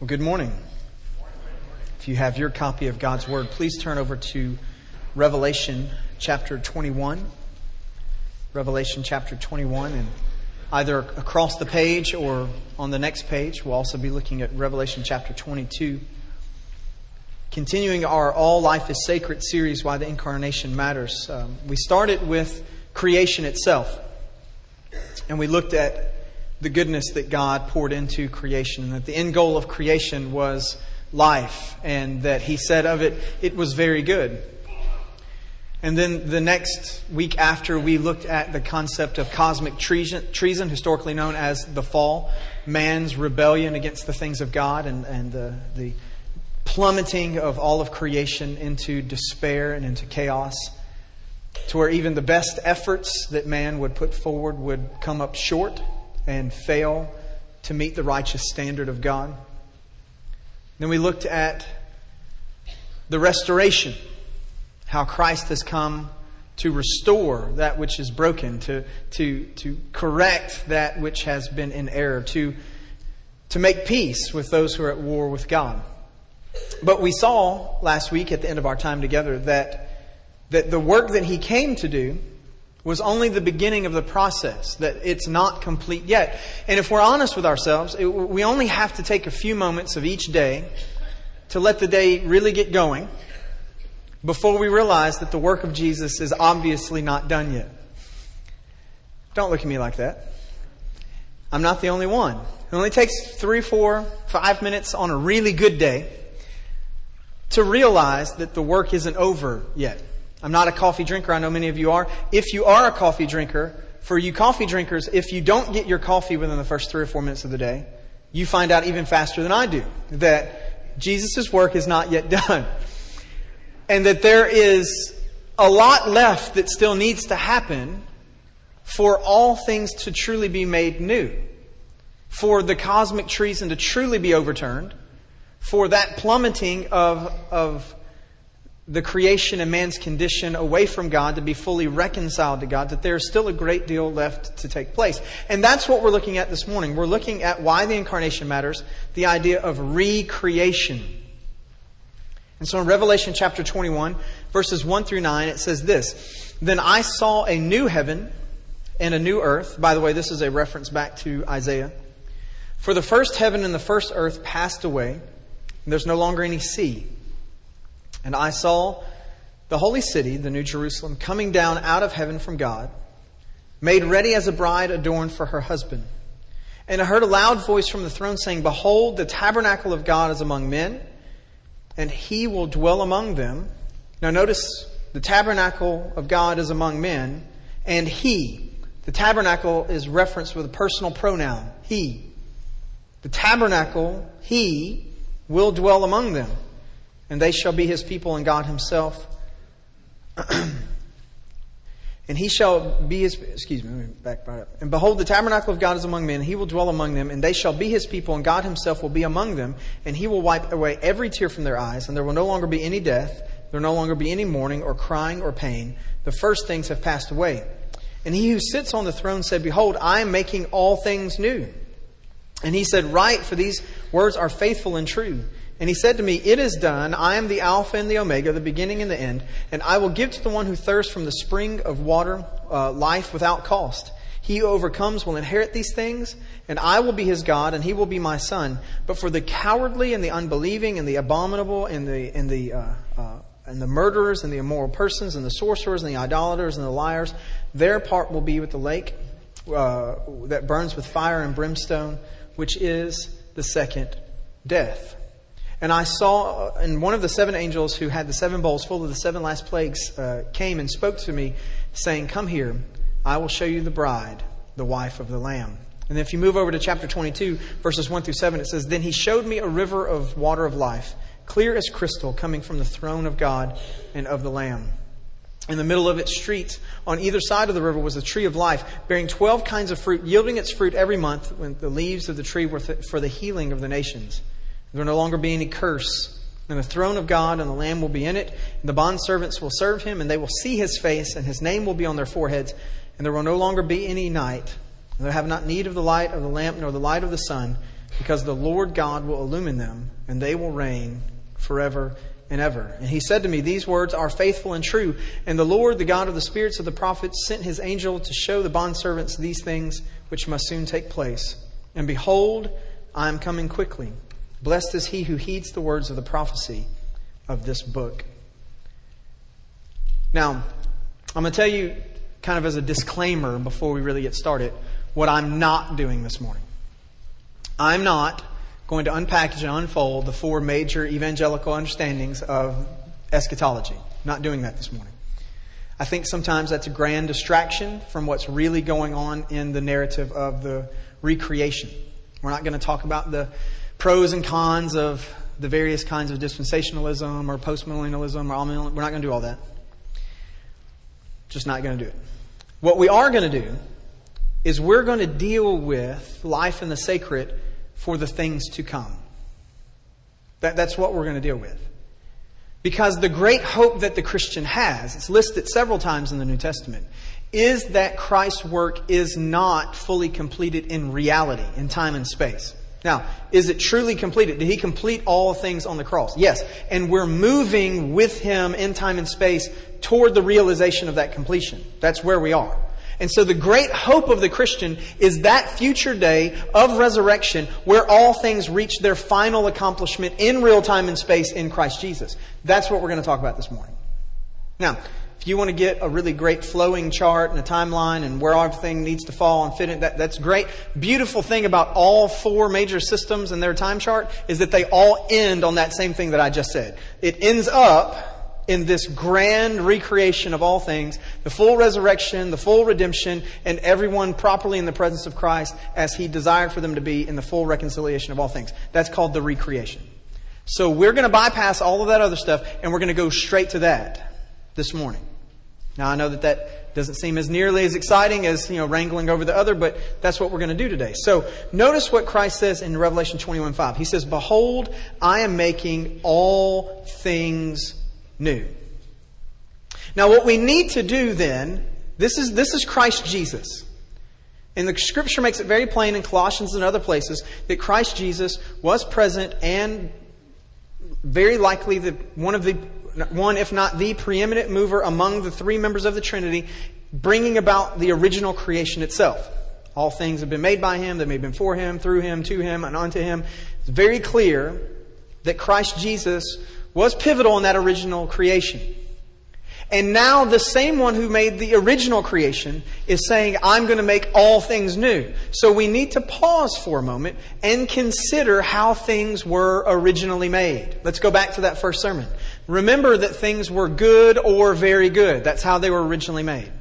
Well, good morning. If you have your copy of God's Word, please turn over to Revelation chapter 21. Revelation chapter 21, and either across the page or on the next page, we'll also be looking at Revelation chapter 22. Continuing our All Life is Sacred series, Why the Incarnation Matters. We started with creation itself, and we looked at the goodness that God poured into creation, and that the end goal of creation was life, and that He said of it, it was very good. And then the next week after, we looked at the concept of cosmic treason, historically known as the fall, man's rebellion against the things of God, and the plummeting of all of creation into despair and into chaos, to where even the best efforts that man would put forward would come up short and fail to meet the righteous standard of God. Then we looked at the restoration, how Christ has come to restore that which is broken, to correct that which has been in error, to make peace with those who are at war with God. But we saw last week at the end of our time together that the work that He came to do was only the beginning of the process, that it's not complete yet. And if we're honest with ourselves, we only have to take a few moments of each day to let the day really get going before we realize that the work of Jesus is obviously not done yet. Don't look at me like that. I'm not the only one. It only takes 3, 4, 5 minutes on a really good day to realize that the work isn't over yet. I'm not a coffee drinker. I know many of you are. If you are a coffee drinker, for you coffee drinkers, if you don't get your coffee within the first 3 or 4 minutes of the day, you find out even faster than I do that Jesus' work is not yet done. And that there is a lot left that still needs to happen for all things to truly be made new. For the cosmic treason to truly be overturned. For that plummeting of the creation and man's condition away from God to be fully reconciled to God, that there's still a great deal left to take place. And that's what we're looking at this morning. We're looking at why the incarnation matters, the idea of recreation. And so in Revelation chapter 21, verses 1 through 9, it says this: Then I saw a new heaven and a new earth. By the way, this is a reference back to Isaiah. For the first heaven and the first earth passed away, and there's no longer any sea. And I saw the holy city, the New Jerusalem, coming down out of heaven from God, made ready as a bride adorned for her husband. And I heard a loud voice from the throne saying, Behold, the tabernacle of God is among men, and He will dwell among them. Now notice, the tabernacle of God is among men, and He. The tabernacle is referenced with a personal pronoun, He. The tabernacle, He, will dwell among them. And they shall be His people, and God Himself. And He shall be His... Excuse me, let me back right up. And behold, the tabernacle of God is among men, and He will dwell among them, and they shall be His people, and God Himself will be among them, and He will wipe away every tear from their eyes, and there will no longer be any death, there will no longer be any mourning, or crying, or pain. The first things have passed away. And He who sits on the throne said, Behold, I am making all things new. And He said, Write, for these words are faithful and true. And He said to me, It is done. I am the Alpha and the Omega, the beginning and the end. And I will give to the one who thirsts from the spring of water life without cost. He who overcomes will inherit these things, and I will be his God, and he will be my son. But for the cowardly and the unbelieving and the abominable and the murderers and the immoral persons and the sorcerers and the idolaters and the liars, their part will be with the lake that burns with fire and brimstone, which is the second death. And I saw, and one of the 7 angels who had the 7 bowls full of the 7 last plagues came and spoke to me, saying, Come here, I will show you the bride, the wife of the Lamb. And if you move over to chapter 22, verses 1 through 7, it says, Then He showed me a river of water of life, clear as crystal, coming from the throne of God and of the Lamb. In the middle of its streets, on either side of the river, was a tree of life, bearing 12 kinds of fruit, yielding its fruit every month, when the leaves of the tree were for the healing of the nations. There will no longer be any curse. And the throne of God and the Lamb will be in it. And the bondservants will serve Him, and they will see His face, and His name will be on their foreheads. And there will no longer be any night. And they have not need of the light of the lamp nor the light of the sun, because the Lord God will illumine them, and they will reign forever and ever. And he said to me, these words are faithful and true. And the Lord, the God of the spirits of the prophets, sent his angel to show the bondservants these things which must soon take place. And behold, I am coming quickly. Blessed is he who heeds the words of the prophecy of this book. Now, I'm going to tell you, kind of as a disclaimer before we really get started, what I'm not doing this morning. I'm not going to unpackage and unfold the 4 major evangelical understandings of eschatology. I'm not doing that this morning. I think sometimes that's a grand distraction from what's really going on in the narrative of the recreation. We're not going to talk about the pros and cons of the various kinds of dispensationalism or postmillennialism. We're not going to do all that. Just not going to do it. What we are going to do is we're going to deal with life in the sacred for the things to come. That's what we're going to deal with. Because the great hope that the Christian has, it's listed several times in the New Testament, is that Christ's work is not fully completed in reality, in time and space. Now, is it truly completed? Did he complete all things on the cross? Yes. And we're moving with him in time and space toward the realization of that completion. That's where we are. And so the great hope of the Christian is that future day of resurrection where all things reach their final accomplishment in real time and space in Christ Jesus. That's what we're going to talk about this morning. Now, if you want to get a really great flowing chart and a timeline and where everything needs to fall and fit in, that's great. Beautiful thing about all 4 major systems and their time chart is that they all end on that same thing that I just said. It ends up in this grand recreation of all things, the full resurrection, the full redemption, and everyone properly in the presence of Christ as he desired for them to be in the full reconciliation of all things. That's called the recreation. So we're going to bypass all of that other stuff and we're going to go straight to that this morning. Now I know that doesn't seem as nearly as exciting as, wrangling over the other, but that's what we're going to do today. So notice what Christ says in Revelation 21:5. He says, behold, I am making all things new. Now what we need to do then, this is Christ Jesus. And the Scripture makes it very plain in Colossians and other places that Christ Jesus was present and very likely one, if not the preeminent mover among the 3 members of the Trinity, bringing about the original creation itself. All things have been made by him, they've been for him, through him, to him, and unto him. It's very clear that Christ Jesus was pivotal in that original creation. And now the same one who made the original creation is saying, I'm going to make all things new. So we need to pause for a moment and consider how things were originally made. Let's go back to that first sermon. Remember that things were good or very good. That's how they were originally made.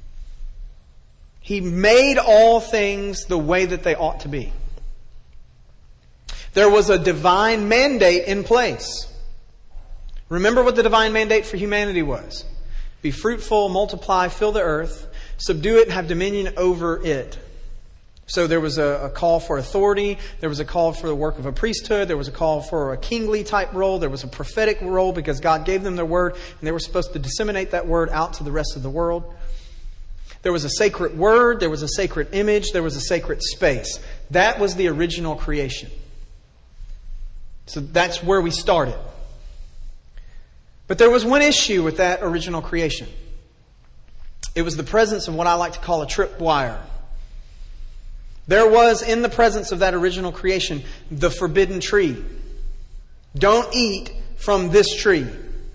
He made all things the way that they ought to be. There was a divine mandate in place. Remember what the divine mandate for humanity was. Be fruitful, multiply, fill the earth, subdue it, and have dominion over it. So there was a call for authority. There was a call for the work of a priesthood. There was a call for a kingly type role. There was a prophetic role because God gave them their word and they were supposed to disseminate that word out to the rest of the world. There was a sacred word. There was a sacred image. There was a sacred space. That was the original creation. So that's where we started. But there was one issue with that original creation. It was the presence of what I like to call a tripwire. There was in the presence of that original creation the forbidden tree. Don't eat from this tree.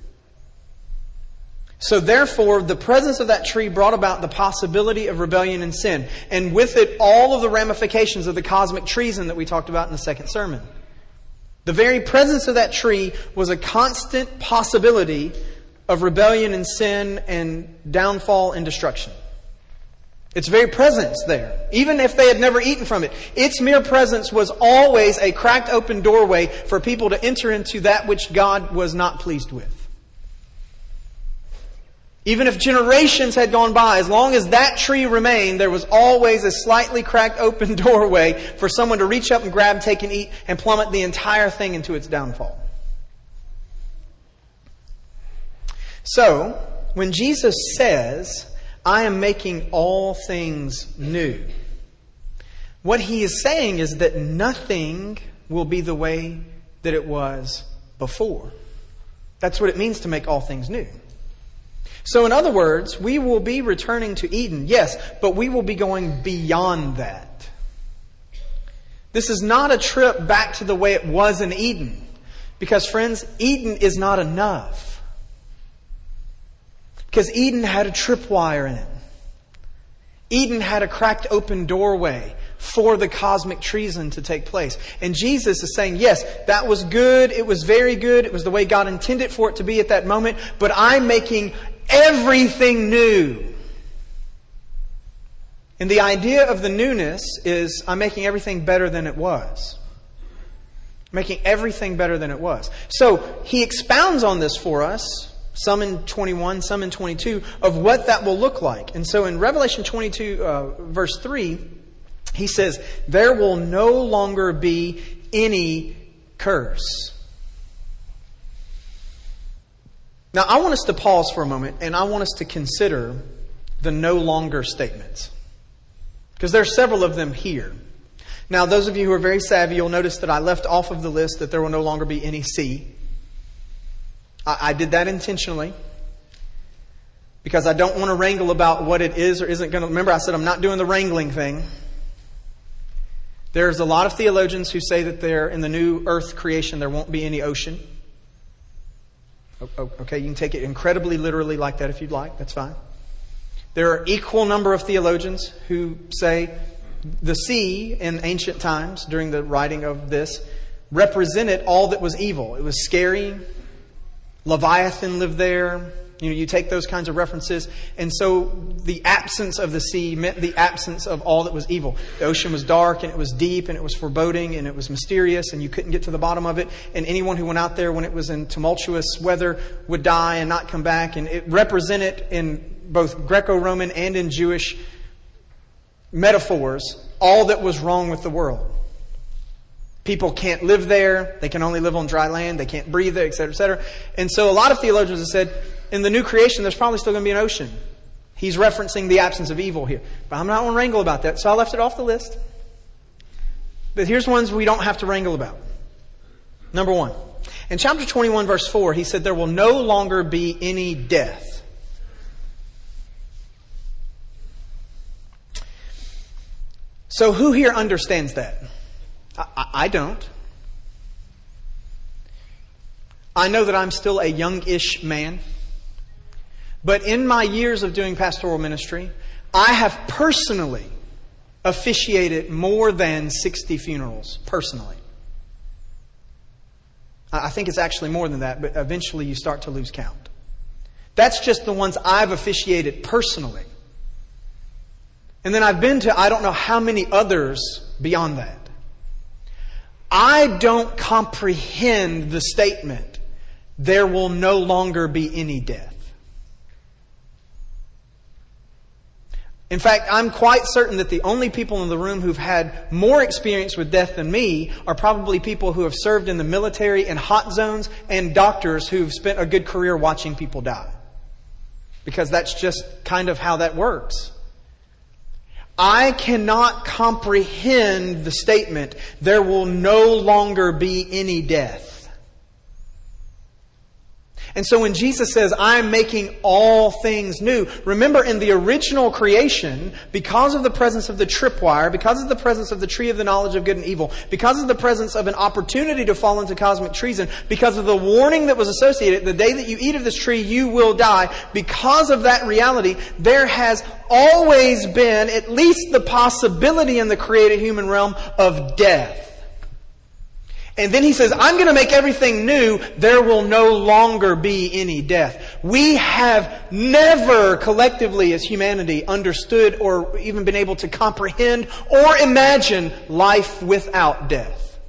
So therefore, the presence of that tree brought about the possibility of rebellion and sin. And with it, all of the ramifications of the cosmic treason that we talked about in the second sermon. The very presence of that tree was a constant possibility of rebellion and sin and downfall and destruction. Its very presence there, even if they had never eaten from it, its mere presence was always a cracked open doorway for people to enter into that which God was not pleased with. Even if generations had gone by, as long as that tree remained, there was always a slightly cracked open doorway for someone to reach up and grab, take and eat, and plummet the entire thing into its downfall. So, when Jesus says, I am making all things new, What he is saying is that nothing will be the way that it was before. That's what it means to make all things new. So in other words, we will be returning to Eden, yes, but we will be going beyond that. This is not a trip back to the way it was in Eden. Because friends, Eden is not enough. Because Eden had a tripwire in it. Eden had a cracked open doorway for the cosmic treason to take place. And Jesus is saying, yes, that was good. It was very good. It was the way God intended for it to be at that moment. But I'm making everything new. And the idea of the newness is I'm making everything better than it was. Making everything better than it was. So he expounds on this for us. Some in 21, some in 22, of what that will look like. And so in Revelation 22, verse 3, he says, there will no longer be any curse. Now, I want us to pause for a moment, and I want us to consider the no longer statements. Because there are several of them here. Now, those of you who are very savvy, you'll notice that I left off of the list that there will no longer be any sea. I did that intentionally because I don't want to wrangle about what it is or isn't going to. Remember, I said I'm not doing the wrangling thing. There's a lot of theologians who say that there in the new earth creation there won't be any ocean. Okay, you can take it incredibly literally like that if you'd like. That's fine. There are equal number of theologians who say the sea in ancient times during the writing of this represented all that was evil. It was scary. Leviathan lived there. You take those kinds of references. And so the absence of the sea meant the absence of all that was evil. The ocean was dark and it was deep and it was foreboding and it was mysterious and you couldn't get to the bottom of it. And anyone who went out there when it was in tumultuous weather would die and not come back. And it represented in both Greco-Roman and in Jewish metaphors all that was wrong with the world. People can't live there. They can only live on dry land. They can't breathe there, etc., etc. And so a lot of theologians have said, in the new creation, there's probably still going to be an ocean. He's referencing the absence of evil here. But I'm not going to wrangle about that, so I left it off the list. But here's ones we don't have to wrangle about. Number 1. In chapter 21, verse 4, he said, there will no longer be any death. So who here understands that? I don't. I know that I'm still a youngish man. But in my years of doing pastoral ministry, I have personally officiated more than 60 funerals. Personally. I think it's actually more than that, but eventually you start to lose count. That's just the ones I've officiated personally. And then I've been to I don't know how many others beyond that. I don't comprehend the statement, there will no longer be any death. In fact, I'm quite certain that the only people in the room who've had more experience with death than me are probably people who have served in the military and hot zones and doctors who've spent a good career watching people die. Because that's just kind of how that works. I cannot comprehend the statement, there will no longer be any death. And so when Jesus says, I'm making all things new, remember in the original creation, because of the presence of the tripwire, because of the presence of the tree of the knowledge of good and evil, because of the presence of an opportunity to fall into cosmic treason, because of the warning that was associated, the day that you eat of this tree, you will die. Because of that reality, there has always been at least the possibility in the created human realm of death. And then he says, I'm going to make everything new. There will no longer be any death. We have never collectively as humanity understood or even been able to comprehend or imagine life without death.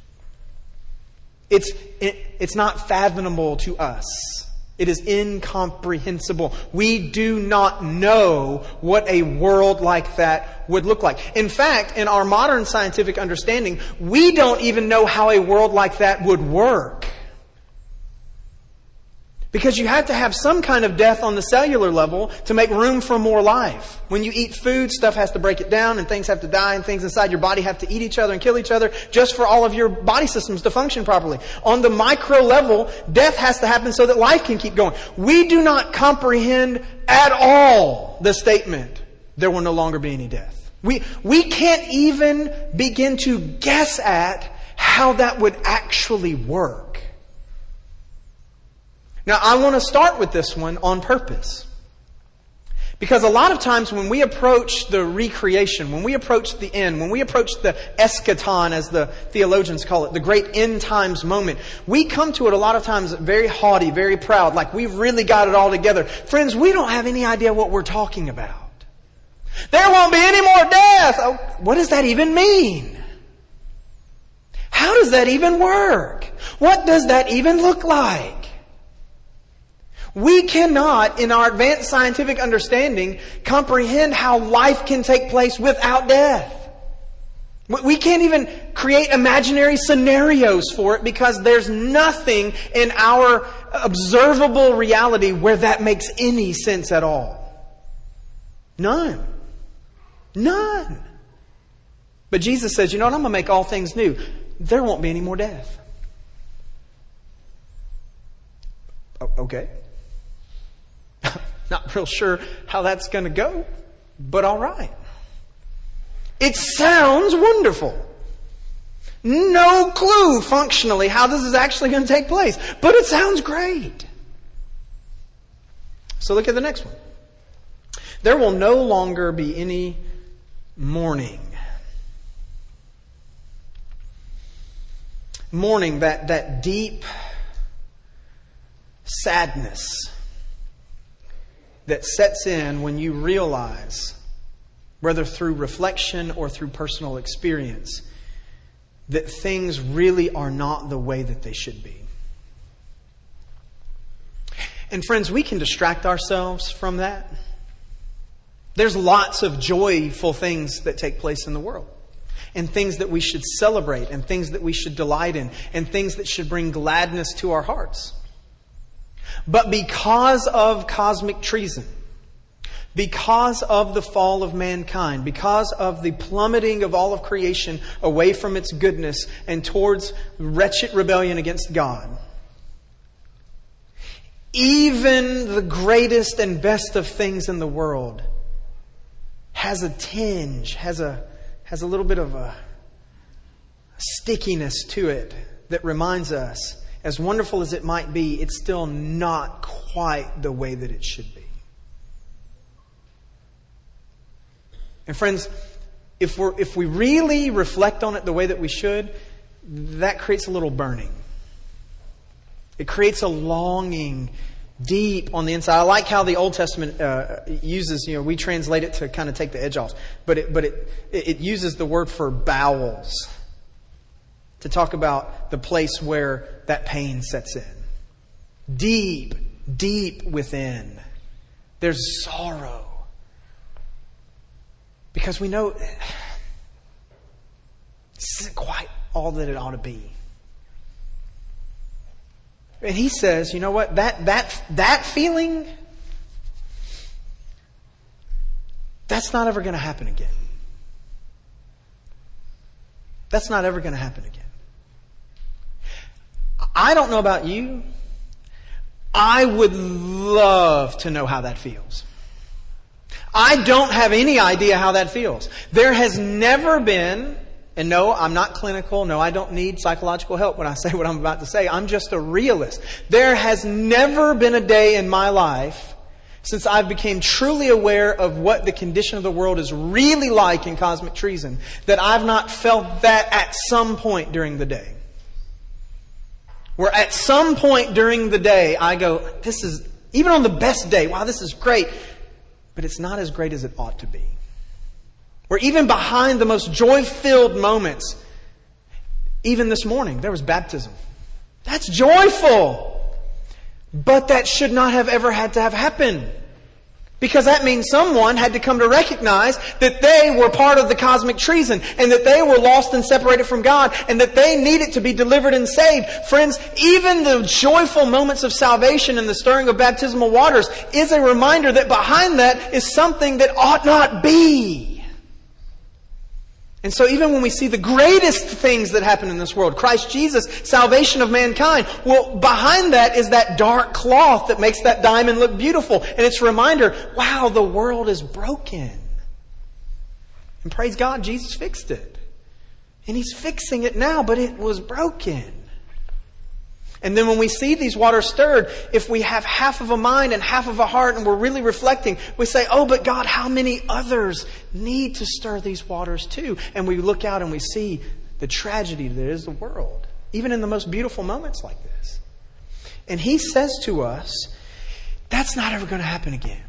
It's not fathomable to us. It is incomprehensible. We do not know what a world like that would look like. In fact, in our modern scientific understanding, we don't even know how a world like that would work. Because you have to have some kind of death on the cellular level to make room for more life. When you eat food, stuff has to break it down and things have to die and things inside your body have to eat each other and kill each other just for all of your body systems to function properly. On the micro level, death has to happen so that life can keep going. We do not comprehend at all the statement, there will no longer be any death. We can't even begin to guess at how that would actually work. Now, I want to start with this one on purpose. Because a lot of times when we approach the recreation, when we approach the end, when we approach the eschaton, as the theologians call it, the great end times moment, we come to it a lot of times very haughty, very proud, like we've really got it all together. Friends, we don't have any idea what we're talking about. There won't be any more death. Oh, what does that even mean? How does that even work? What does that even look like? We cannot, in our advanced scientific understanding, comprehend how life can take place without death. We can't even create imaginary scenarios for it because there's nothing in our observable reality where that makes any sense at all. None. None. But Jesus says, you know what, I'm going to make all things new. There won't be any more death. Okay. Not real sure how that's going to go, but all right. It sounds wonderful. No clue functionally how this is actually going to take place, but it sounds great. So look at the next one. There will no longer be any mourning. Mourning, that deep sadness that sets in when you realize, whether through reflection or through personal experience, that things really are not the way that they should be. And friends, we can distract ourselves from that. There's lots of joyful things that take place in the world, and things that we should celebrate, and things that we should delight in, and things that should bring gladness to our hearts. But because of cosmic treason, because of the fall of mankind, because of the plummeting of all of creation away from its goodness and towards wretched rebellion against God, even the greatest and best of things in the world has a tinge, has a little bit of a stickiness to it that reminds us, as wonderful as it might be, it's still not quite the way that it should be. And friends, if we really reflect on it the way that we should, that creates a little burning. It creates a longing deep on the inside. I like how the Old Testament uses, we translate it to kind of take the edge off, but it uses the word for bowels to talk about the place where that pain sets in. Deep, deep within, there's sorrow. Because we know this isn't quite all that it ought to be. And he says, you know what? That feeling, that's not ever going to happen again. That's not ever going to happen again. I don't know about you. I would love to know how that feels. I don't have any idea how that feels. There has never been, and no, I'm not clinical. No, I don't need psychological help when I say what I'm about to say. I'm just a realist. There has never been a day in my life since I became truly aware of what the condition of the world is really like in cosmic treason that I've not felt that at some point during the day. Where at some point during the day, I go, this is, even on the best day, wow, this is great. But it's not as great as it ought to be. Where even behind the most joy-filled moments, even this morning, there was baptism. That's joyful. But that should not have ever had to have happened. Because that means someone had to come to recognize that they were part of the cosmic treason and that they were lost and separated from God and that they needed to be delivered and saved. Friends, even the joyful moments of salvation and the stirring of baptismal waters is a reminder that behind that is something that ought not be. And so even when we see the greatest things that happen in this world, Christ Jesus, salvation of mankind, well, behind that is that dark cloth that makes that diamond look beautiful. And it's a reminder, wow, the world is broken. And praise God, Jesus fixed it. And He's fixing it now, but it was broken. And then when we see these waters stirred, if we have half of a mind and half of a heart and we're really reflecting, we say, oh, but God, how many others need to stir these waters too? And we look out and we see the tragedy that is the world, even in the most beautiful moments like this. And He says to us, that's not ever going to happen again.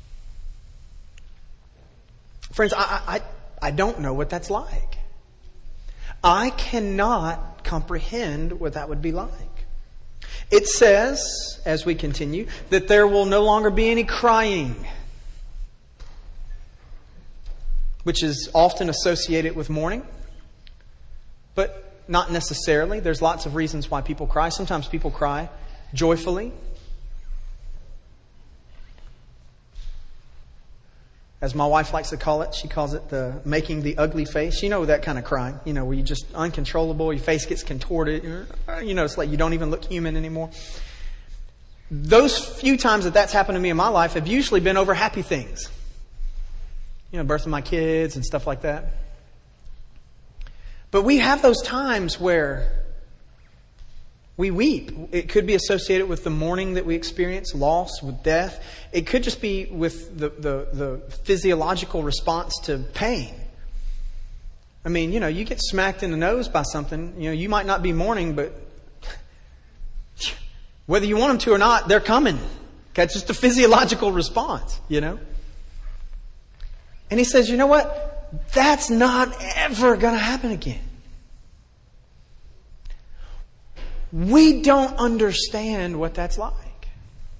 Friends, I don't know what that's like. I cannot comprehend what that would be like. It says, as we continue, that there will no longer be any crying, which is often associated with mourning, but not necessarily. There's lots of reasons why people cry. Sometimes people cry joyfully. As my wife likes to call it, she calls it the making the ugly face. You know that kind of crying, where you just uncontrollable, your face gets contorted. It's like you don't even look human anymore. Those few times that that's happened to me in my life have usually been over happy things. Birth of my kids and stuff like that. But we have those times where we weep. It could be associated with the mourning that we experience, loss, with death. It could just be with the physiological response to pain. I mean, you get smacked in the nose by something. You might not be mourning, but whether you want them to or not, they're coming. That's just a physiological response, And He says, you know what? That's not ever going to happen again. We don't understand what that's like.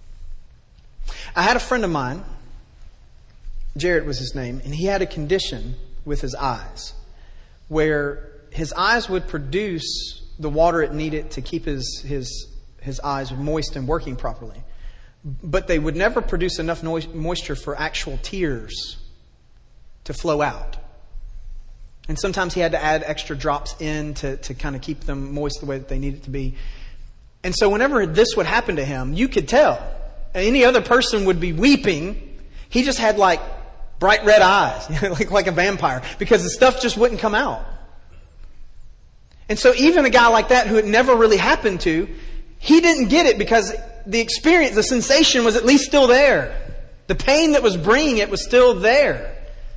I had a friend of mine, Jared was his name, and he had a condition with his eyes where his eyes would produce the water it needed to keep his eyes moist and working properly. But they would never produce enough moisture for actual tears to flow out. And sometimes he had to add extra drops in to kind of keep them moist the way that they needed to be. And so whenever this would happen to him, you could tell. Any other person would be weeping. He just had like bright red eyes, like a vampire, because the stuff just wouldn't come out. And so even a guy like that who it never really happened to, he didn't get it because the experience, the sensation was at least still there. The pain that was bringing it was still there.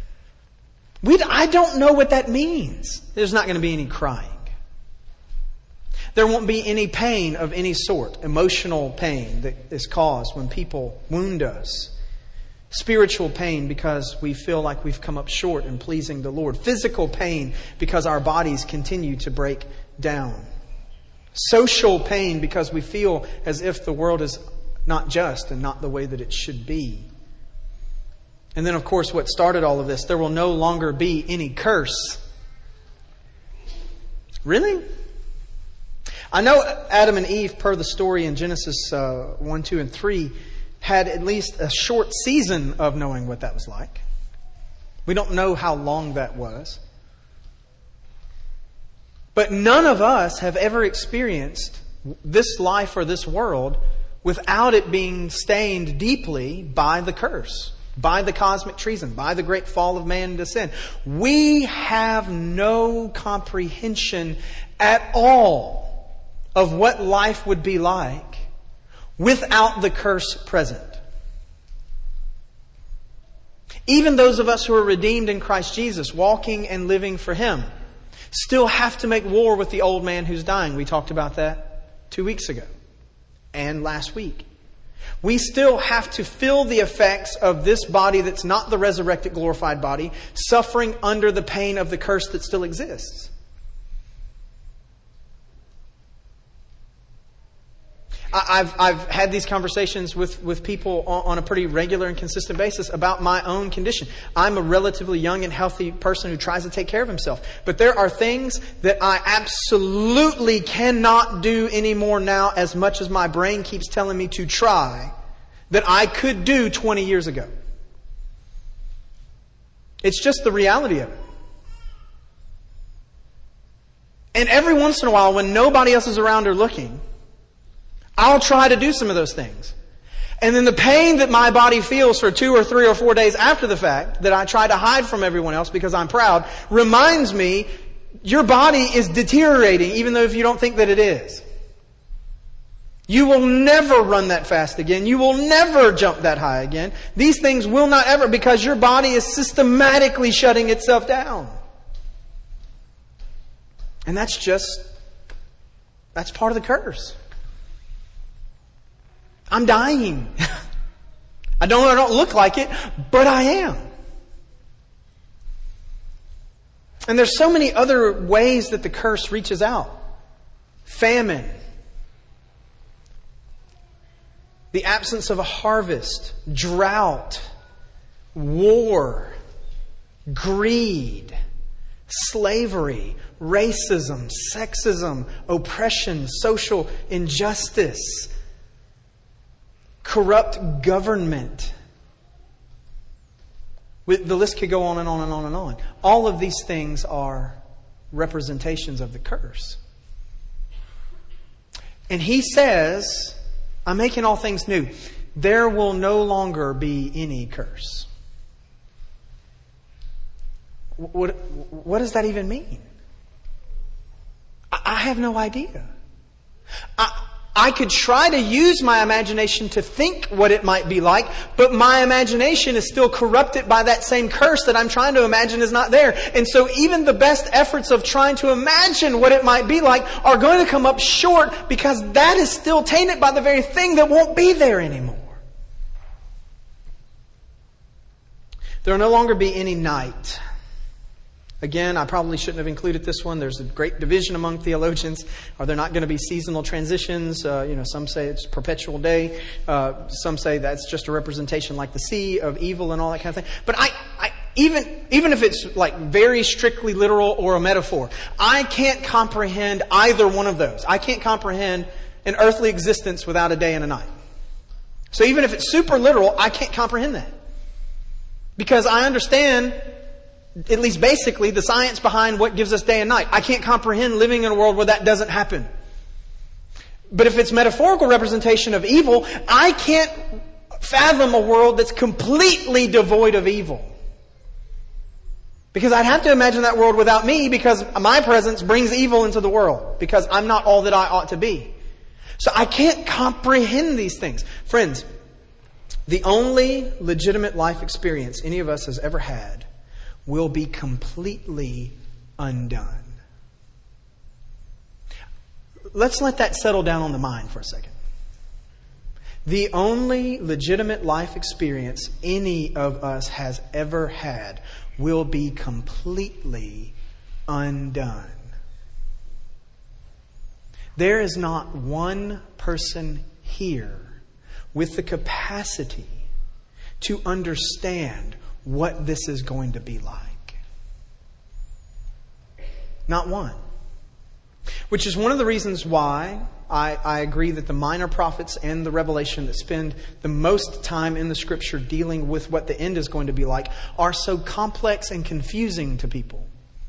I don't know what that means. There's not going to be any crying. There won't be any pain of any sort. Emotional pain that is caused when people wound us. Spiritual pain because we feel like we've come up short in pleasing the Lord. Physical pain because our bodies continue to break down. Social pain because we feel as if the world is not just and not the way that it should be. And then, of course, what started all of this, there will no longer be any curse. Really? I know Adam and Eve, per the story in Genesis 1, 2, and 3, had at least a short season of knowing what that was like. We don't know how long that was. But none of us have ever experienced this life or this world without it being stained deeply by the curse. By the cosmic treason, by the great fall of man into sin. We have no comprehension at all of what life would be like without the curse present. Even those of us who are redeemed in Christ Jesus, walking and living for Him, still have to make war with the old man who's dying. We talked about that 2 weeks ago and last week. We still have to feel the effects of this body that's not the resurrected, glorified body, suffering under the pain of the curse that still exists. I've had these conversations with people on a pretty regular and consistent basis about my own condition. I'm a relatively young and healthy person who tries to take care of himself. But there are things that I absolutely cannot do anymore now, as much as my brain keeps telling me to try, that I could do 20 years ago. It's just the reality of it. And every once in a while, when nobody else is around or looking, I'll try to do some of those things. And then the pain that my body feels for 2 or 3 or 4 days after the fact, that I try to hide from everyone else because I'm proud, reminds me, your body is deteriorating, even though if you don't think that it is. You will never run that fast again. You will never jump that high again. These things will not ever, because your body is systematically shutting itself down. And that's part of the curse. I'm dying. I don't look like it, but I am. And there's so many other ways that the curse reaches out. Famine. The absence of a harvest. Drought. War. Greed. Slavery. Racism. Sexism. Oppression. Social injustice. Corrupt government. The list could go on and on and on and on. All of these things are representations of the curse. And he says, I'm making all things new. There will no longer be any curse. What does that even mean? I have no idea. I could try to use my imagination to think what it might be like, but my imagination is still corrupted by that same curse that I'm trying to imagine is not there. And so even the best efforts of trying to imagine what it might be like are going to come up short, because that is still tainted by the very thing that won't be there anymore. There will no longer be any night. Again, I probably shouldn't have included this one. There's a great division among theologians. Are there not going to be seasonal transitions? Some say it's perpetual day. Some say that's just a representation like the sea of evil and all that kind of thing. But even if it's like very strictly literal or a metaphor, I can't comprehend either one of those. I can't comprehend an earthly existence without a day and a night. So even if it's super literal, I can't comprehend that. Because I understand, at least basically, the science behind what gives us day and night. I can't comprehend living in a world where that doesn't happen. But if it's metaphorical representation of evil, I can't fathom a world that's completely devoid of evil. Because I'd have to imagine that world without me, because my presence brings evil into the world, because I'm not all that I ought to be. So I can't comprehend these things. Friends, the only legitimate life experience any of us has ever had will be completely undone. Let's let that settle down on the mind for a second. The only legitimate life experience any of us has ever had will be completely undone. There is not one person here with the capacity to understand what this is going to be like. Not one. Which is one of the reasons why I agree that the minor prophets and the Revelation that spend the most time in the Scripture dealing with what the end is going to be like are so complex and confusing to people.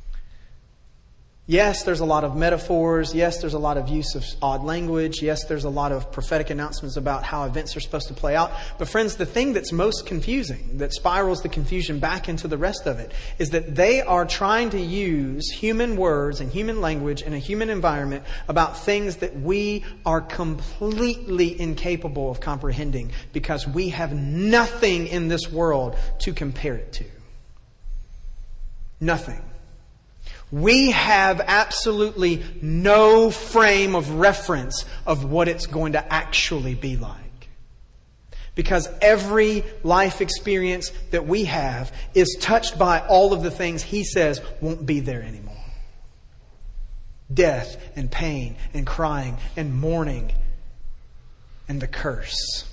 Yes, there's a lot of metaphors. Yes, there's a lot of use of odd language. Yes, there's a lot of prophetic announcements about how events are supposed to play out. But friends, the thing that's most confusing, that spirals the confusion back into the rest of it, is that they are trying to use human words and human language in a human environment about things that we are completely incapable of comprehending, because we have nothing in this world to compare it to. Nothing. We have absolutely no frame of reference of what it's going to actually be like. Because every life experience that we have is touched by all of the things He says won't be there anymore. Death and pain and crying and mourning and the curse.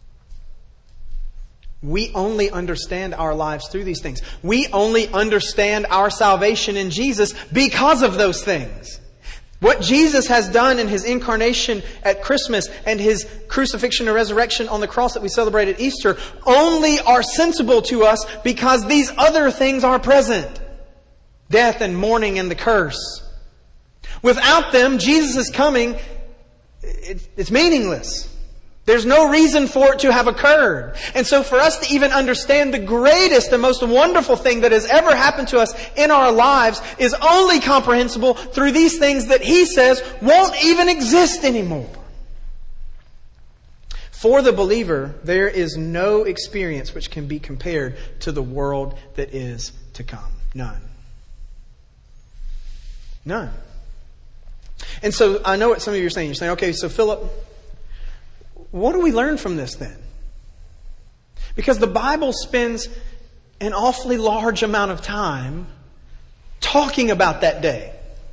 We only understand our lives through these things. We only understand our salvation in Jesus because of those things. What Jesus has done in His incarnation at Christmas and His crucifixion and resurrection on the cross that we celebrate at Easter only are sensible to us because these other things are present. Death and mourning and the curse. Without them, Jesus' coming, it's meaningless. There's no reason for it to have occurred. And so for us to even understand the greatest and most wonderful thing that has ever happened to us in our lives is only comprehensible through these things that He says won't even exist anymore. For the believer, there is no experience which can be compared to the world that is to come. None. None. And so I know what some of you are saying. You're saying, okay, so Philip, what do we learn from this then? Because the Bible spends an awfully large amount of time talking about that day.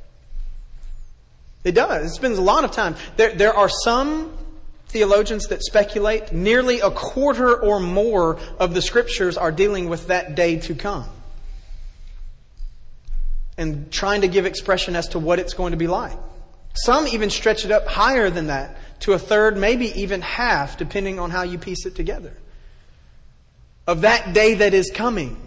It does. It spends a lot of time. There are some theologians that speculate nearly a quarter or more of the Scriptures are dealing with that day to come. And trying to give expression as to what it's going to be like. Some even stretch it up higher than that to a third, maybe even half, depending on how you piece it together. Of that day that is coming.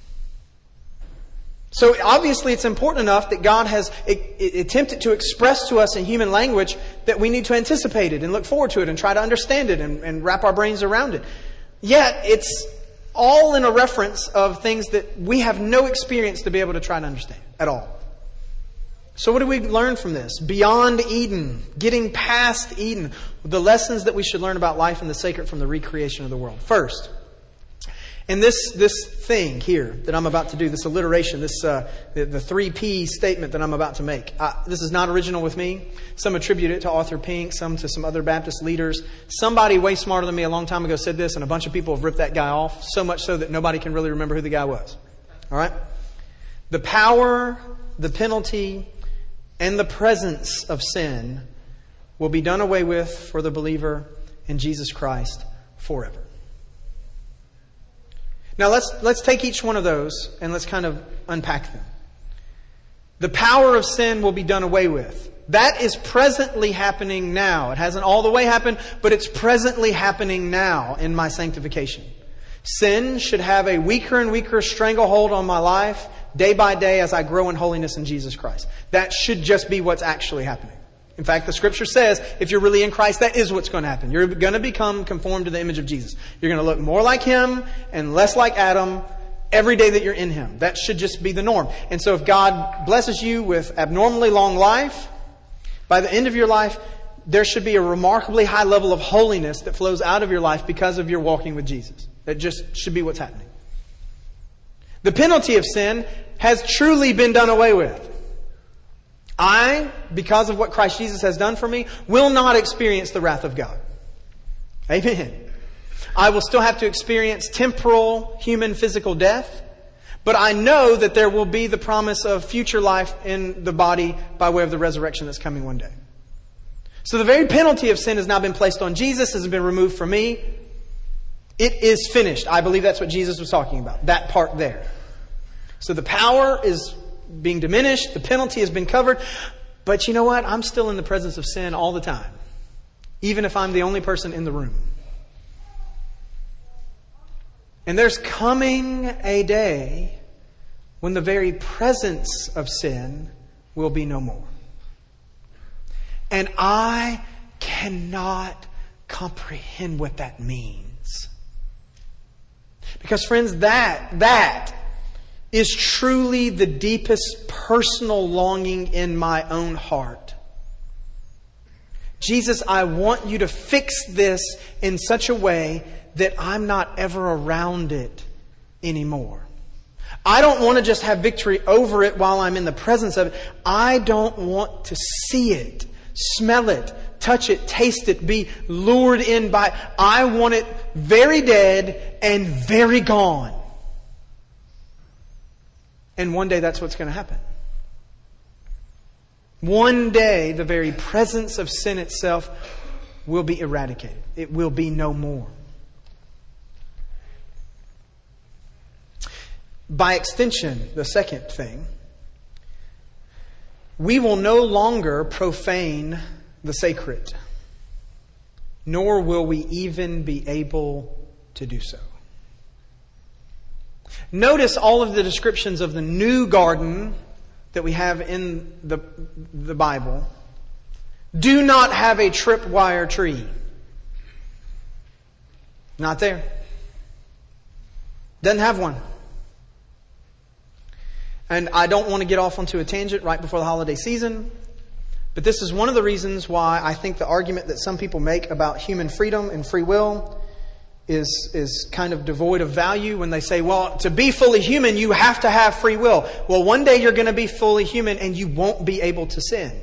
So obviously it's important enough that God has attempted to express to us in human language that we need to anticipate it and look forward to it and try to understand it and wrap our brains around it. Yet it's all in a reference of things that we have no experience to be able to try to understand at all. So what do we learn from this? Beyond Eden, getting past Eden, the lessons that we should learn about life and the sacred from the recreation of the world. First, and this thing here that I'm about to do, this alliteration, the 3P statement that I'm about to make, this is not original with me. Some attribute it to Arthur Pink, some to some other Baptist leaders. Somebody way smarter than me a long time ago said this, and a bunch of people have ripped that guy off, so much so that nobody can really remember who the guy was. All right? The power, the penalty, and the presence of sin will be done away with for the believer in Jesus Christ forever. Now let's take each one of those and let's kind of unpack them. The power of sin will be done away with. That is presently happening now. It hasn't all the way happened, but it's presently happening now in my sanctification. Sin should have a weaker and weaker stranglehold on my life day by day as I grow in holiness in Jesus Christ. That should just be what's actually happening. In fact, the Scripture says, if you're really in Christ, that is what's going to happen. You're going to become conformed to the image of Jesus. You're going to look more like Him and less like Adam every day that you're in Him. That should just be the norm. And so if God blesses you with abnormally long life, by the end of your life, there should be a remarkably high level of holiness that flows out of your life because of your walking with Jesus. That just should be what's happening. The penalty of sin has truly been done away with. I, because of what Christ Jesus has done for me, will not experience the wrath of God. Amen. I will still have to experience temporal, human, physical death. But I know that there will be the promise of future life in the body by way of the resurrection that's coming one day. So the very penalty of sin has now been placed on Jesus, has been removed from me. It is finished. I believe that's what Jesus was talking about. That part there. So the power is being diminished. The penalty has been covered. But you know what? I'm still in the presence of sin all the time. Even if I'm the only person in the room. And there's coming a day when the very presence of sin will be no more. And I cannot comprehend what that means. Because friends, that is truly the deepest personal longing in my own heart. Jesus, I want you to fix this in such a way that I'm not ever around it anymore. I don't want to just have victory over it while I'm in the presence of it. I don't want to see it, smell it, touch it, taste it, be lured in by it. I want it very dead and very gone. And one day that's what's going to happen. One day the very presence of sin itself will be eradicated. It will be no more. By extension, the second thing, we will no longer profane the sacred, nor will we even be able to do so. Notice all of the descriptions of the new garden that we have in the Bible do not have a tripwire tree. Not there. Doesn't have one. And I don't want to get off onto a tangent right before the holiday season, but this is one of the reasons why I think the argument that some people make about human freedom and free will is kind of devoid of value when they say, well, to be fully human, you have to have free will. Well, one day you're going to be fully human and you won't be able to sin.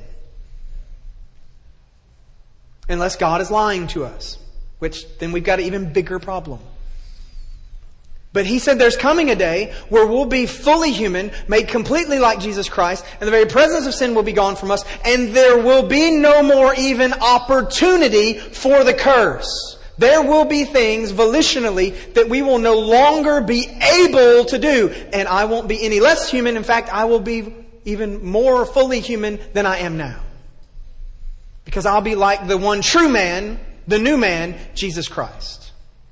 Unless God is lying to us, which then we've got an even bigger problem. But He said there's coming a day where we'll be fully human, made completely like Jesus Christ, and the very presence of sin will be gone from us, and there will be no more even opportunity for the curse. There will be things volitionally that we will no longer be able to do. And I won't be any less human. In fact, I will be even more fully human than I am now. Because I'll be like the one true man, the new man, Jesus Christ.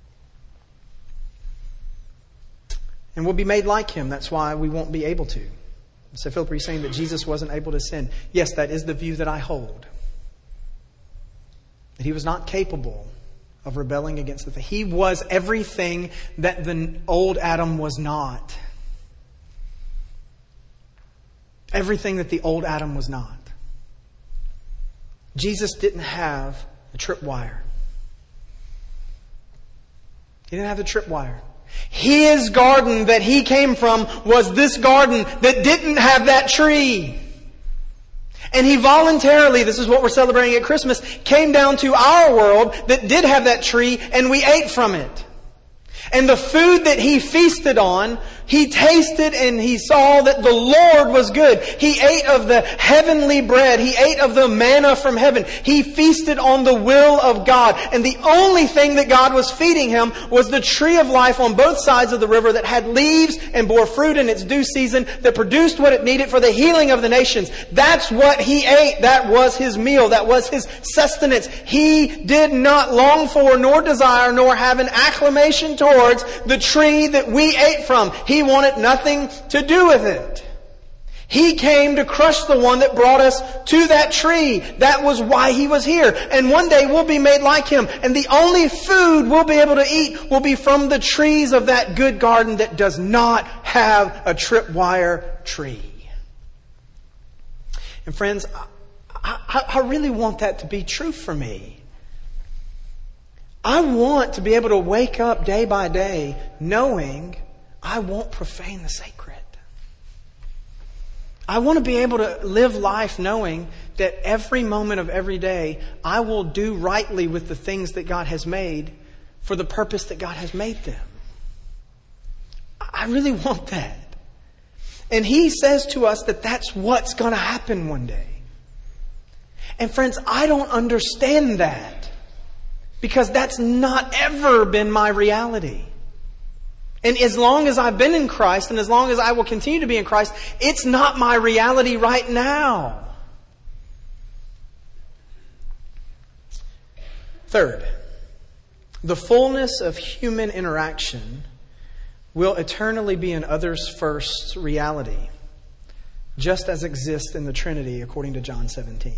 And we'll be made like Him. That's why we won't be able to. So Philip, are you saying that Jesus wasn't able to sin? Yes, that is the view that I hold. That He was not capable of rebelling against the faith. He was everything that the old Adam was not. Everything that the old Adam was not. Jesus didn't have a tripwire. He didn't have the tripwire. His garden that He came from was this garden that didn't have that tree. And He voluntarily, this is what we're celebrating at Christmas, came down to our world that did have that tree and we ate from it. And the food that He feasted on, He tasted and He saw that the Lord was good. He ate of the heavenly bread. He ate of the manna from heaven. He feasted on the will of God. And the only thing that God was feeding Him was the tree of life on both sides of the river that had leaves and bore fruit in its due season, that produced what it needed for the healing of the nations. That's what He ate. That was His meal. That was His sustenance. He did not long for, nor desire, nor have an acclamation towards the tree that we ate from. He wanted nothing to do with it. He came to crush the one that brought us to that tree. That was why He was here. And one day we'll be made like Him. And the only food we'll be able to eat will be from the trees of that good garden that does not have a tripwire tree. And friends, I really want that to be true for me. I want to be able to wake up day by day knowing I won't profane the sacred. I want to be able to live life knowing that every moment of every day I will do rightly with the things that God has made for the purpose that God has made them. I really want that. And He says to us that that's what's going to happen one day. And friends, I don't understand that. Because that's not ever been my reality. And as long as I've been in Christ, and as long as I will continue to be in Christ, it's not my reality right now. Third, the fullness of human interaction will eternally be an others first reality, just as exists in the Trinity according to John 17.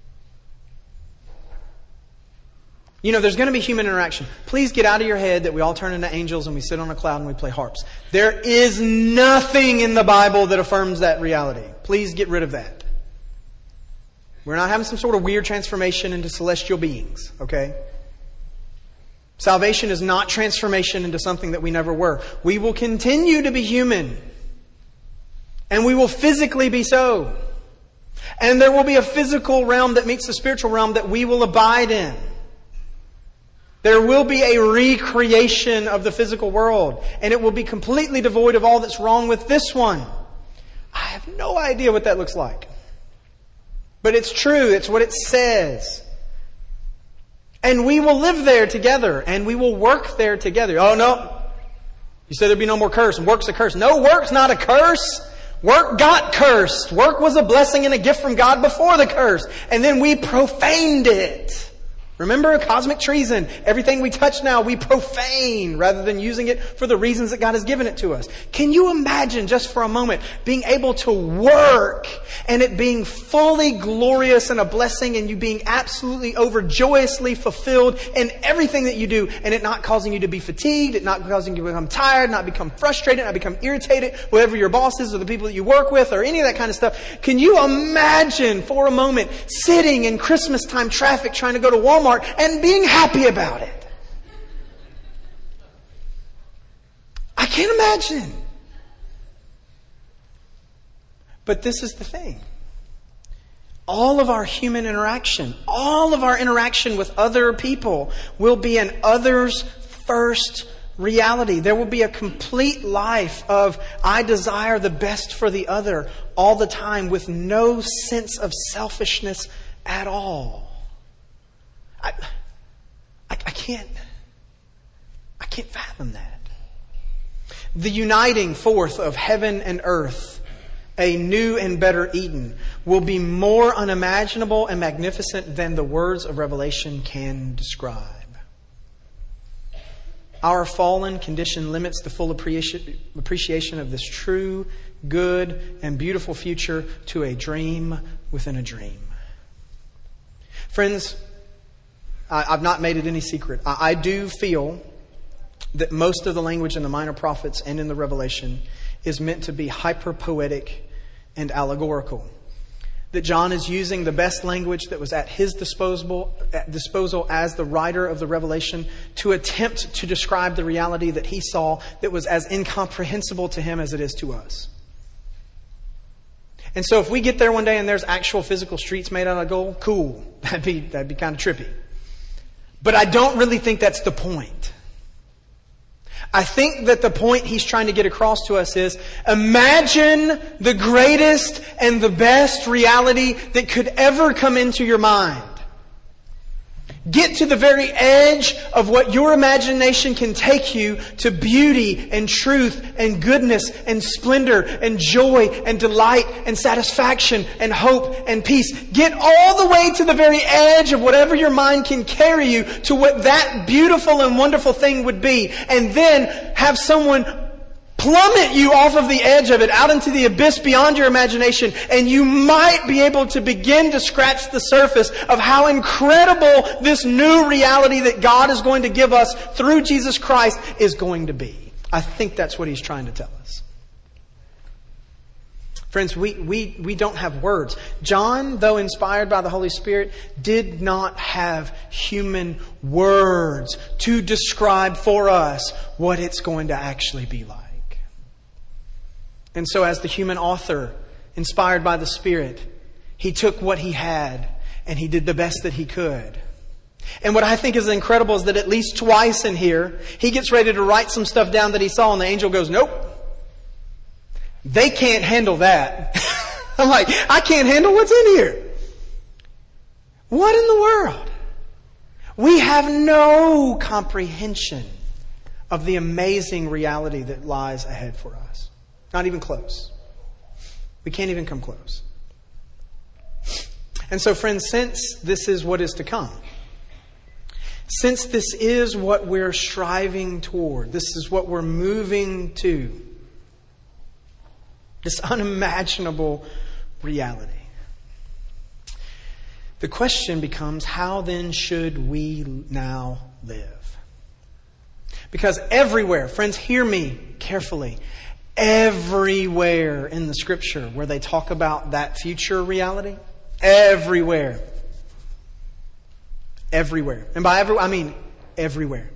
You know, there's going to be human interaction. Please get out of your head that we all turn into angels and we sit on a cloud and we play harps. There is nothing in the Bible that affirms that reality. Please get rid of that. We're not having some sort of weird transformation into celestial beings, okay? Salvation is not transformation into something that we never were. We will continue to be human. And we will physically be so. And there will be a physical realm that meets the spiritual realm that we will abide in. There will be a recreation of the physical world. And it will be completely devoid of all that's wrong with this one. I have no idea what that looks like. But it's true. It's what it says. And we will live there together. And we will work there together. Oh no. You said there'd be no more curse. Work's a curse. No, work's not a curse. Work got cursed. Work was a blessing and a gift from God before the curse. And then we profaned it. Remember, cosmic treason. Everything we touch now, we profane rather than using it for the reasons that God has given it to us. Can you imagine, just for a moment, being able to work and it being fully glorious and a blessing and you being absolutely overjoyously fulfilled in everything that you do and it not causing you to be fatigued, it not causing you to become tired, not become frustrated, not become irritated, whoever your boss is or the people that you work with or any of that kind of stuff? Can you imagine for a moment sitting in Christmas time traffic trying to go to Walmart and being happy about it? I can't imagine. But this is the thing. All of our human interaction, all of our interaction with other people will be an others first reality. There will be a complete life of I desire the best for the other all the time with no sense of selfishness at all. I can't fathom that. The uniting forth of heaven and earth, a new and better Eden, will be more unimaginable and magnificent than the words of Revelation can describe. Our fallen condition limits the full appreciation of this true, good, and beautiful future to a dream within a dream. Friends, I've not made it any secret. I do feel that most of the language in the Minor Prophets and in the Revelation is meant to be hyper-poetic and allegorical. That John is using the best language that was at his disposal as the writer of the Revelation to attempt to describe the reality that he saw that was as incomprehensible to him as it is to us. And so if we get there one day and there's actual physical streets made out of gold, cool. That'd be kind of trippy. But I don't really think that's the point. I think that the point he's trying to get across to us is, imagine the greatest and the best reality that could ever come into your mind. Get to the very edge of what your imagination can take you to beauty and truth and goodness and splendor and joy and delight and satisfaction and hope and peace. Get all the way to the very edge of whatever your mind can carry you to what that beautiful and wonderful thing would be. And then have someone plummet you off of the edge of it out into the abyss beyond your imagination, and you might be able to begin to scratch the surface of how incredible this new reality that God is going to give us through Jesus Christ is going to be. I think that's what he's trying to tell us. Friends, we don't have words. John, though inspired by the Holy Spirit, did not have human words to describe for us what it's going to actually be like. And so as the human author, inspired by the Spirit, he took what he had and he did the best that he could. And what I think is incredible is that at least twice in here, he gets ready to write some stuff down that he saw and the angel goes, nope. They can't handle that. I'm like, I can't handle what's in here. What in the world? We have no comprehension of the amazing reality that lies ahead for us. Not even close. We can't even come close. And so, friends, since this is what is to come, since this is what we're striving toward, this is what we're moving to, this unimaginable reality, the question becomes, how then should we now live? Because everywhere, friends, hear me carefully, everywhere in the Scripture where they talk about that future reality, everywhere. Everywhere. And by everywhere, I mean everywhere.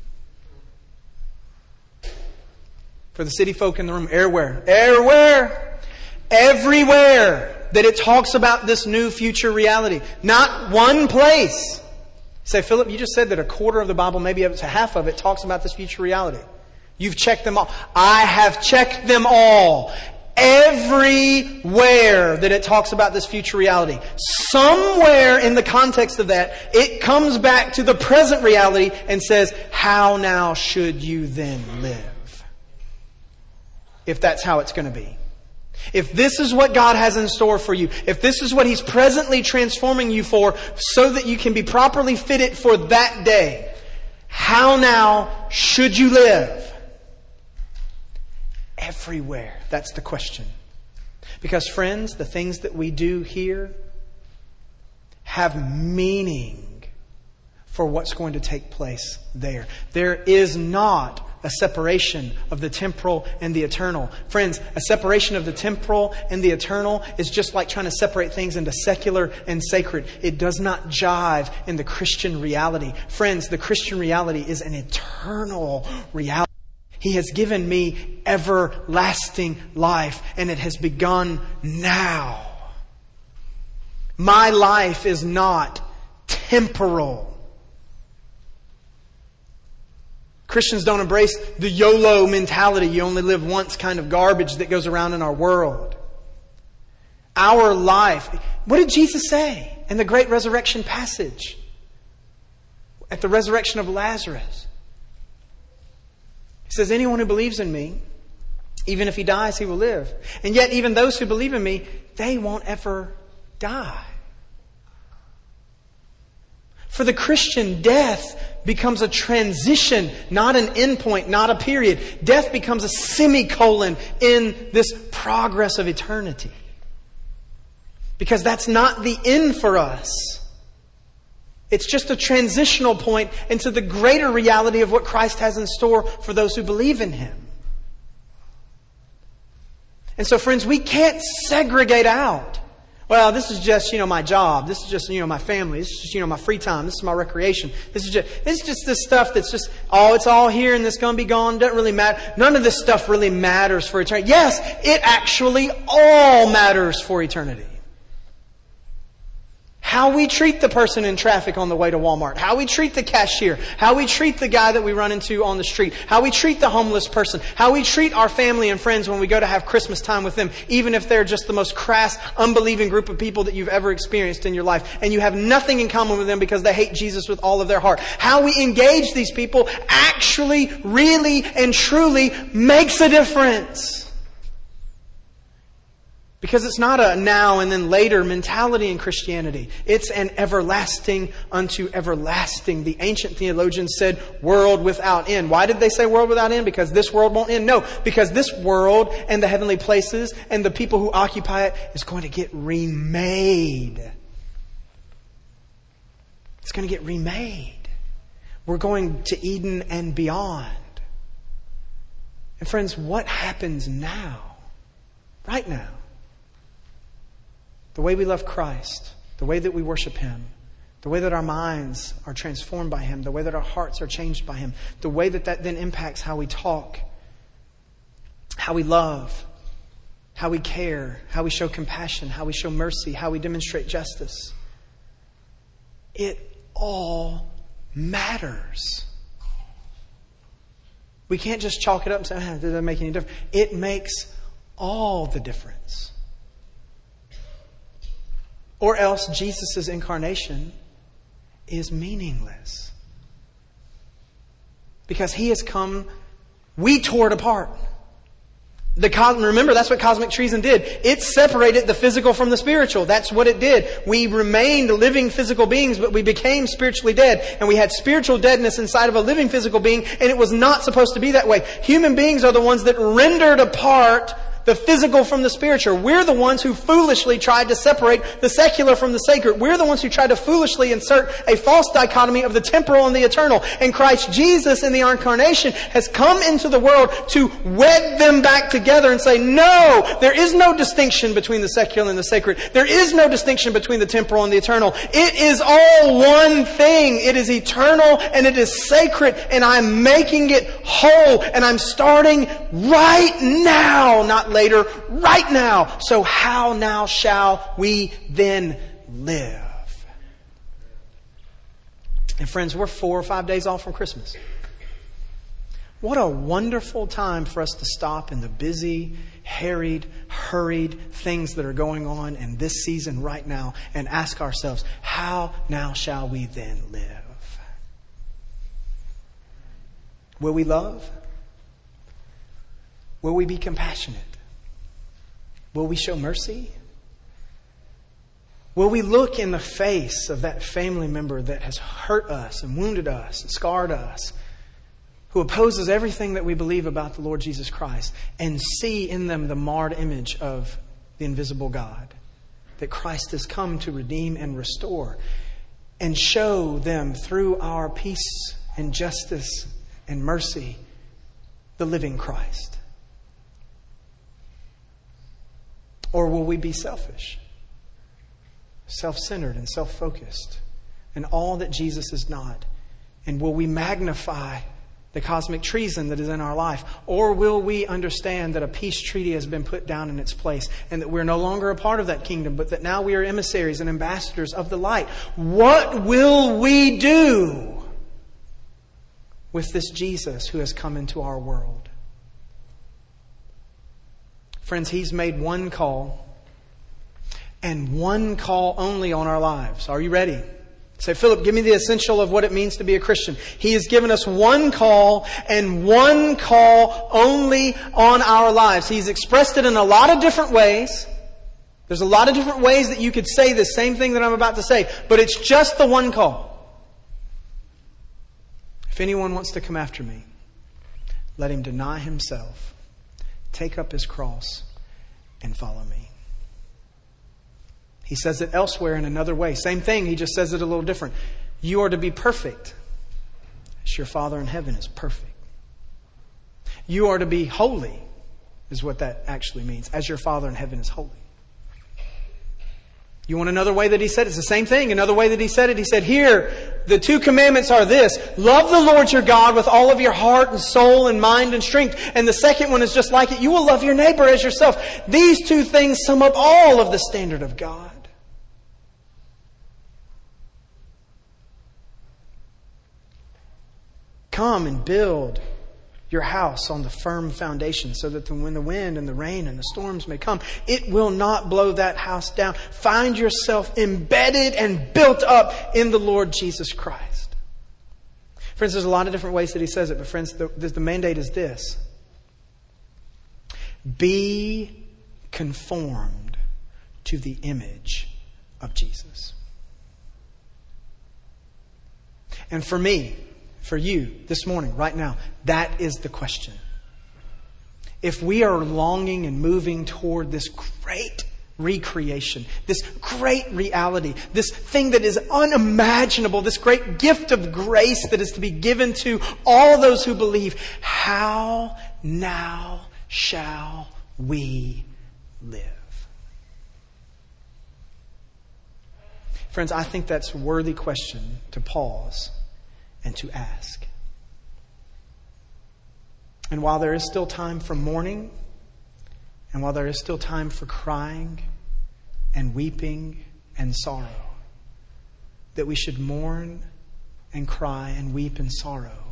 For the city folk in the room, everywhere. Everywhere. Everywhere that it talks about this new future reality. Not one place. Say, Philip, you just said that a quarter of the Bible, maybe up to half of it, talks about this future reality. You've checked them all. I have checked them all. Everywhere that it talks about this future reality, somewhere in the context of that, it comes back to the present reality and says, how now should you then live? If that's how it's going to be. If this is what God has in store for you, if this is what He's presently transforming you for so that you can be properly fitted for that day, how now should you live? Everywhere. That's the question. Because friends, the things that we do here have meaning for what's going to take place there. There is not a separation of the temporal and the eternal. Friends, a separation of the temporal and the eternal is just like trying to separate things into secular and sacred. It does not jive in the Christian reality. Friends, the Christian reality is an eternal reality. He has given me everlasting life, and it has begun now. My life is not temporal. Christians don't embrace the YOLO mentality, you only live once kind of garbage that goes around in our world. Our life, what did Jesus say in the great resurrection passage? At the resurrection of Lazarus. He says, anyone who believes in me, even if he dies, he will live. And yet even those who believe in me, they won't ever die. For the Christian, death becomes a transition, not an endpoint, not a period. Death becomes a semicolon in this progress of eternity. Because that's not the end for us. It's just a transitional point into the greater reality of what Christ has in store for those who believe in Him. And so, friends, we can't segregate out. Well, this is just, my job. This is just, my family. This is just, my free time. This is my recreation. This is just this stuff that's just, it's all here and it's going to be gone. Doesn't really matter. None of this stuff really matters for eternity. Yes, it actually all matters for eternity. How we treat the person in traffic on the way to Walmart. How we treat the cashier. How we treat the guy that we run into on the street. How we treat the homeless person. How we treat our family and friends when we go to have Christmas time with them. Even if they're just the most crass, unbelieving group of people that you've ever experienced in your life. And you have nothing in common with them because they hate Jesus with all of their heart. How we engage these people actually, really, and truly makes a difference. Because it's not a now and then later mentality in Christianity. It's an everlasting unto everlasting. The ancient theologians said world without end. Why did they say world without end? Because this world won't end? No, because this world and the heavenly places and the people who occupy it is going to get remade. It's going to get remade. We're going to Eden and beyond. And friends, what happens now? Right now. The way we love Christ, the way that we worship Him, the way that our minds are transformed by Him, the way that our hearts are changed by Him, the way that then impacts how we talk, how we love, how we care, how we show compassion, how we show mercy, how we demonstrate justice. It all matters. We can't just chalk it up and say, it doesn't make any difference. It makes all the difference. Or else Jesus' incarnation is meaningless. Because He has come, we tore it apart. Remember, that's what cosmic treason did. It separated the physical from the spiritual. That's what it did. We remained living physical beings, but we became spiritually dead. And we had spiritual deadness inside of a living physical being, and it was not supposed to be that way. Human beings are the ones that rendered apart the physical from the spiritual. We're the ones who foolishly tried to separate the secular from the sacred. We're the ones who tried to foolishly insert a false dichotomy of the temporal and the eternal. And Christ Jesus in the incarnation has come into the world to wed them back together and say, no, there is no distinction between the secular and the sacred. There is no distinction between the temporal and the eternal. It is all one thing. It is eternal and it is sacred, and I'm making it whole, and I'm starting right now, not later, right now. So how now shall we then live? And friends, we're 4 or 5 days off from Christmas. What a wonderful time for us to stop in the busy, harried, hurried things that are going on in this season right now and ask ourselves, how now shall we then live? Will we love? Will we be compassionate? Will we show mercy? Will we look in the face of that family member that has hurt us and wounded us and scarred us, who opposes everything that we believe about the Lord Jesus Christ, and see in them the marred image of the invisible God that Christ has come to redeem and restore, and show them through our peace and justice and mercy the living Christ? Or will we be selfish, self-centered and self-focused, and all that Jesus is not? And will we magnify the cosmic treason that is in our life? Or will we understand that a peace treaty has been put down in its place and that we're no longer a part of that kingdom, but that now we are emissaries and ambassadors of the light? What will we do with this Jesus who has come into our world? Friends, He's made one call, and one call only on our lives. Are you ready? Say, Philip, give me the essential of what it means to be a Christian. He has given us one call, and one call only on our lives. He's expressed it in a lot of different ways. There's a lot of different ways that you could say the same thing that I'm about to say, but it's just the one call. If anyone wants to come after me, let him deny himself, take up his cross, and follow me. He says it elsewhere in another way. Same thing, He just says it a little different. You are to be perfect as your Father in heaven is perfect. You are to be holy, is what that actually means, as your Father in heaven is holy. You want another way that He said it? It's the same thing. Another way that He said it, He said, here, the 2 commandments are this: love the Lord your God with all of your heart and soul and mind and strength. And the second one is just like it: you will love your neighbor as yourself. These 2 things sum up all of the standard of God. Come and build your house on the firm foundation, so that when the wind and the rain and the storms may come, it will not blow that house down. Find yourself embedded and built up in the Lord Jesus Christ. Friends, there's a lot of different ways that He says it, but friends, the mandate is this: be conformed to the image of Jesus. And for me, for you this morning, right now, that is the question. If we are longing and moving toward this great recreation, this great reality, this thing that is unimaginable, this great gift of grace that is to be given to all those who believe, how now shall we live? Friends, I think that's a worthy question to pause and to ask. And while there is still time for mourning, and while there is still time for crying and weeping and sorrow, that we should mourn and cry and weep and sorrow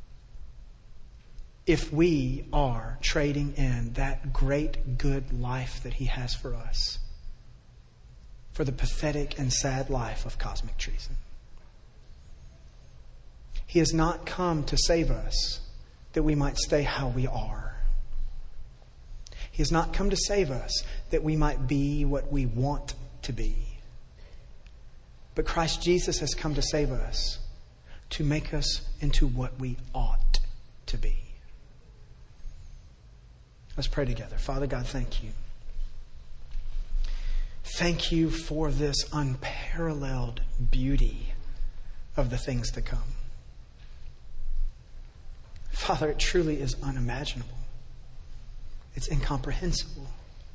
if we are trading in that great good life that He has for us for the pathetic and sad life of cosmic treason. He has not come to save us that we might stay how we are. He has not come to save us that we might be what we want to be. But Christ Jesus has come to save us to make us into what we ought to be. Let's pray together. Father God, thank You. Thank You for this unparalleled beauty of the things to come. Father, it truly is unimaginable. It's incomprehensible.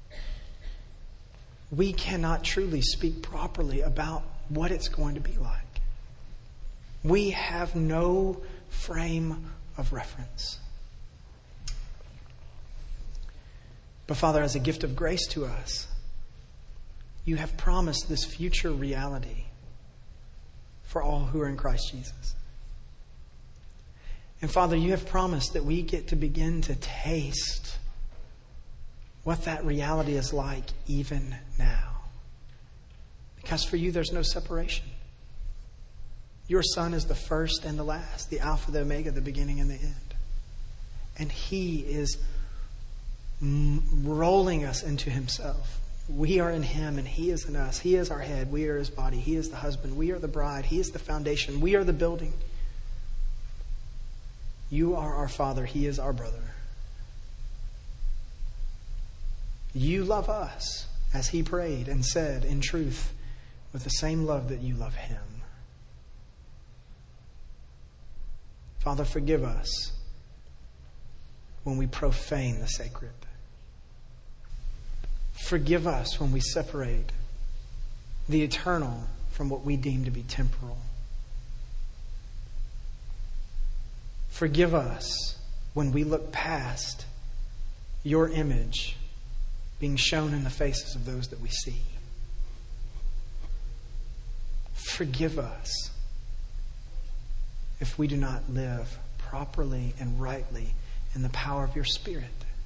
We cannot truly speak properly about what it's going to be like. We have no frame of reference. But Father, as a gift of grace to us, You have promised this future reality for all who are in Christ Jesus. And Father, You have promised that we get to begin to taste what that reality is like even now. Because for you, there's no separation. Your Son is the first and the last, the Alpha, the Omega, the beginning and the end. And He is rolling us into Himself. We are in Him and He is in us. He is our head. We are His body. He is the husband. We are the bride. He is the foundation. We are the building. You are our Father. He is our brother. You love us as He prayed and said in truth with the same love that you love Him. Father, forgive us when we profane the sacred. Forgive us when we separate the eternal from what we deem to be temporal. Forgive us when we look past your image being shown in the faces of those that we see. Forgive us if we do not live properly and rightly in the power of your Spirit.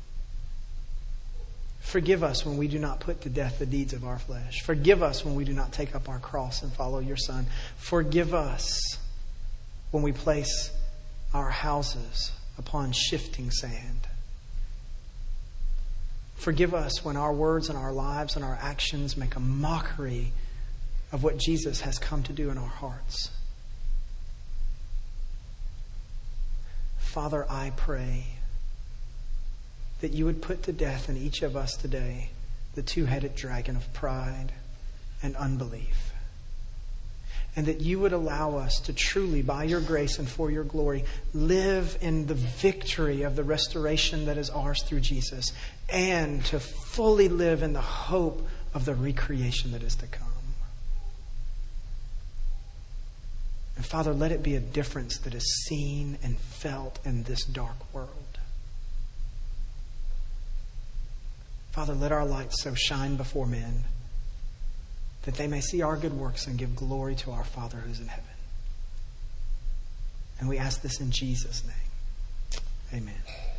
Forgive us when we do not put to death the deeds of our flesh. Forgive us when we do not take up our cross and follow your Son. Forgive us when we place our houses upon shifting sand. Forgive us when our words and our lives and our actions make a mockery of what Jesus has come to do in our hearts. Father, I pray that you would put to death in each of us today the two-headed dragon of pride and unbelief. And that you would allow us to truly, by your grace and for your glory, live in the victory of the restoration that is ours through Jesus, and to fully live in the hope of the recreation that is to come. And Father, let it be a difference that is seen and felt in this dark world. Father, let our light so shine before men that they may see our good works and give glory to our Father who's in heaven. And we ask this in Jesus' name. Amen.